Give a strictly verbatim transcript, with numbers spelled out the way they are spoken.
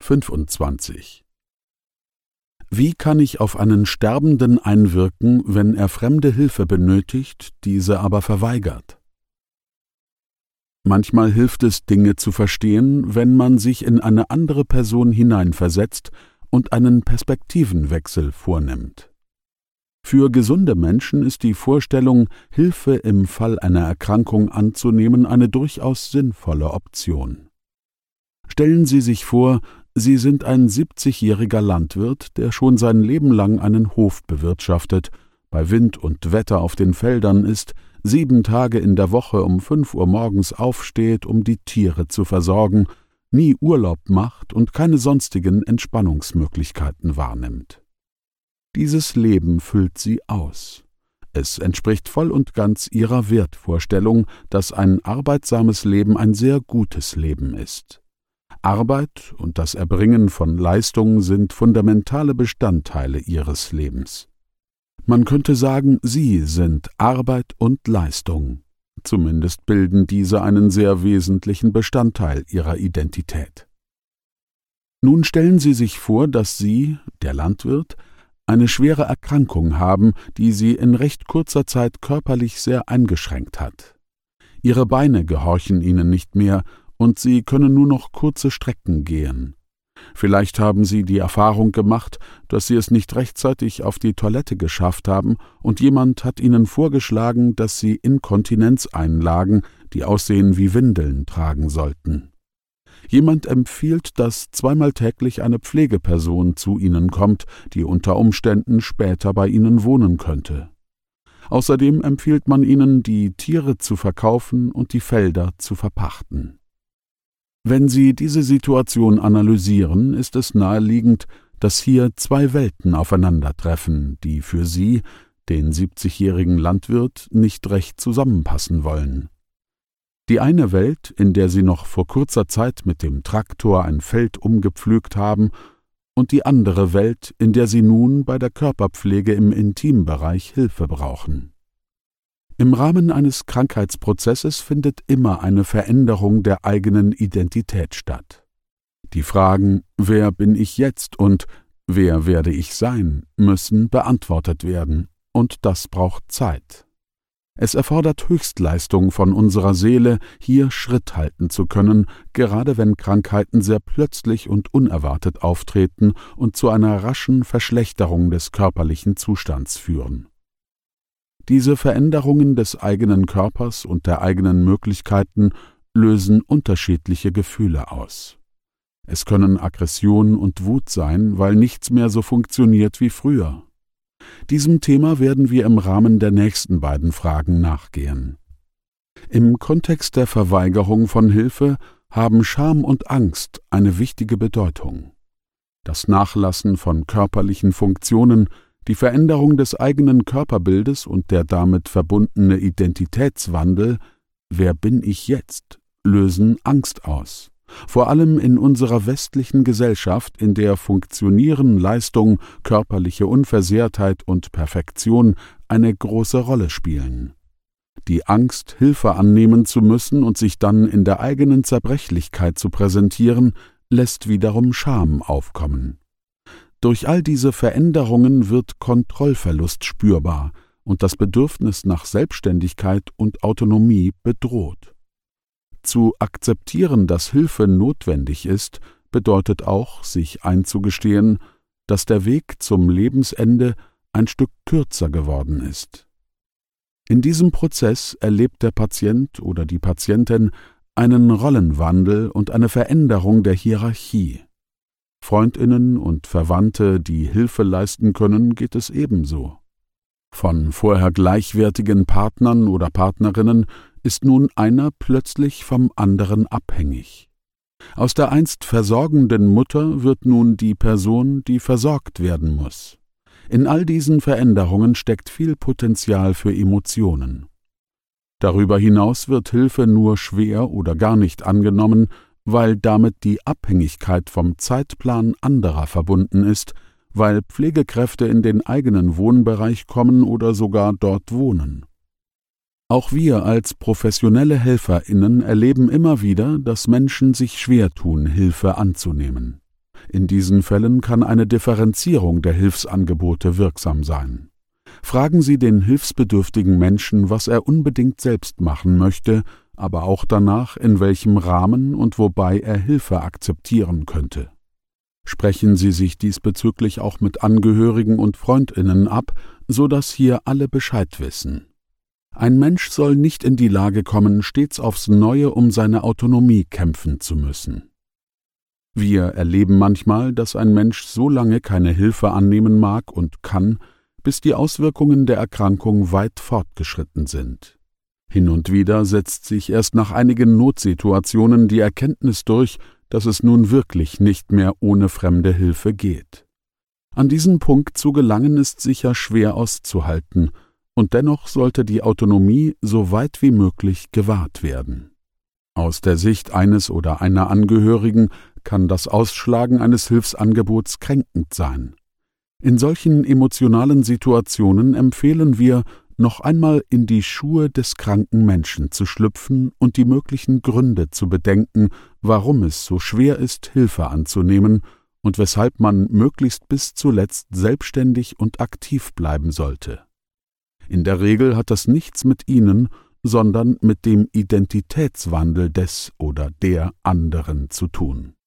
fünfundzwanzig. Wie kann ich auf einen Sterbenden einwirken, wenn er fremde Hilfe benötigt, diese aber verweigert? Manchmal hilft es, Dinge zu verstehen, wenn man sich in eine andere Person hineinversetzt und einen Perspektivenwechsel vornimmt. Für gesunde Menschen ist die Vorstellung, Hilfe im Fall einer Erkrankung anzunehmen, eine durchaus sinnvolle Option. Stellen Sie sich vor, Sie sind ein siebzigjähriger Landwirt, der schon sein Leben lang einen Hof bewirtschaftet, bei Wind und Wetter auf den Feldern ist, sieben Tage in der Woche um fünf Uhr morgens aufsteht, um die Tiere zu versorgen, nie Urlaub macht und keine sonstigen Entspannungsmöglichkeiten wahrnimmt. Dieses Leben füllt sie aus. Es entspricht voll und ganz ihrer Wertvorstellung, dass ein arbeitsames Leben ein sehr gutes Leben ist. Arbeit und das Erbringen von Leistungen sind fundamentale Bestandteile ihres Lebens. Man könnte sagen, sie sind Arbeit und Leistung. Zumindest bilden diese einen sehr wesentlichen Bestandteil ihrer Identität. Nun stellen Sie sich vor, dass Sie, der Landwirt, eine schwere Erkrankung haben, die Sie in recht kurzer Zeit körperlich sehr eingeschränkt hat. Ihre Beine gehorchen Ihnen nicht mehr, und Sie können nur noch kurze Strecken gehen. Vielleicht haben Sie die Erfahrung gemacht, dass Sie es nicht rechtzeitig auf die Toilette geschafft haben und jemand hat Ihnen vorgeschlagen, dass Sie Inkontinenzeinlagen, die aussehen wie Windeln, tragen sollten. Jemand empfiehlt, dass zweimal täglich eine Pflegeperson zu Ihnen kommt, die unter Umständen später bei Ihnen wohnen könnte. Außerdem empfiehlt man Ihnen, die Tiere zu verkaufen und die Felder zu verpachten. Wenn Sie diese Situation analysieren, ist es naheliegend, dass hier zwei Welten aufeinandertreffen, die für Sie, den siebzigjährigen Landwirt, nicht recht zusammenpassen wollen. Die eine Welt, in der Sie noch vor kurzer Zeit mit dem Traktor ein Feld umgepflügt haben, und die andere Welt, in der Sie nun bei der Körperpflege im Intimbereich Hilfe brauchen. Im Rahmen eines Krankheitsprozesses findet immer eine Veränderung der eigenen Identität statt. Die Fragen »Wer bin ich jetzt« und »Wer werde ich sein« müssen beantwortet werden, und das braucht Zeit. Es erfordert Höchstleistung von unserer Seele, hier Schritt halten zu können, gerade wenn Krankheiten sehr plötzlich und unerwartet auftreten und zu einer raschen Verschlechterung des körperlichen Zustands führen. Diese Veränderungen des eigenen Körpers und der eigenen Möglichkeiten lösen unterschiedliche Gefühle aus. Es können Aggression und Wut sein, weil nichts mehr so funktioniert wie früher. Diesem Thema werden wir im Rahmen der nächsten beiden Fragen nachgehen. Im Kontext der Verweigerung von Hilfe haben Scham und Angst eine wichtige Bedeutung. Das Nachlassen von körperlichen Funktionen, die Veränderung des eigenen Körperbildes und der damit verbundene Identitätswandel »Wer bin ich jetzt?« lösen Angst aus. Vor allem in unserer westlichen Gesellschaft, in der Funktionieren, Leistung, körperliche Unversehrtheit und Perfektion eine große Rolle spielen. Die Angst, Hilfe annehmen zu müssen und sich dann in der eigenen Zerbrechlichkeit zu präsentieren, lässt wiederum Scham aufkommen. Durch all diese Veränderungen wird Kontrollverlust spürbar und das Bedürfnis nach Selbstständigkeit und Autonomie bedroht. Zu akzeptieren, dass Hilfe notwendig ist, bedeutet auch, sich einzugestehen, dass der Weg zum Lebensende ein Stück kürzer geworden ist. In diesem Prozess erlebt der Patient oder die Patientin einen Rollenwandel und eine Veränderung der Hierarchie. Freundinnen und Verwandte, die Hilfe leisten können, geht es ebenso. Von vorher gleichwertigen Partnern oder Partnerinnen ist nun einer plötzlich vom anderen abhängig. Aus der einst versorgenden Mutter wird nun die Person, die versorgt werden muss. In all diesen Veränderungen steckt viel Potenzial für Emotionen. Darüber hinaus wird Hilfe nur schwer oder gar nicht angenommen, weil damit die Abhängigkeit vom Zeitplan anderer verbunden ist, weil Pflegekräfte in den eigenen Wohnbereich kommen oder sogar dort wohnen. Auch wir als professionelle HelferInnen erleben immer wieder, dass Menschen sich schwer tun, Hilfe anzunehmen. In diesen Fällen kann eine Differenzierung der Hilfsangebote wirksam sein. Fragen Sie den hilfsbedürftigen Menschen, was er unbedingt selbst machen möchte, aber auch danach, in welchem Rahmen und wobei er Hilfe akzeptieren könnte. Sprechen Sie sich diesbezüglich auch mit Angehörigen und FreundInnen ab, so dass hier alle Bescheid wissen. Ein Mensch soll nicht in die Lage kommen, stets aufs Neue um seine Autonomie kämpfen zu müssen. Wir erleben manchmal, dass ein Mensch so lange keine Hilfe annehmen mag und kann, bis die Auswirkungen der Erkrankung weit fortgeschritten sind. Hin und wieder setzt sich erst nach einigen Notsituationen die Erkenntnis durch, dass es nun wirklich nicht mehr ohne fremde Hilfe geht. An diesen Punkt zu gelangen ist sicher schwer auszuhalten, und dennoch sollte die Autonomie so weit wie möglich gewahrt werden. Aus der Sicht eines oder einer Angehörigen kann das Ausschlagen eines Hilfsangebots kränkend sein. In solchen emotionalen Situationen empfehlen wir, noch einmal in die Schuhe des kranken Menschen zu schlüpfen und die möglichen Gründe zu bedenken, warum es so schwer ist, Hilfe anzunehmen und weshalb man möglichst bis zuletzt selbstständig und aktiv bleiben sollte. In der Regel hat das nichts mit Ihnen, sondern mit dem Identitätswandel des oder der anderen zu tun.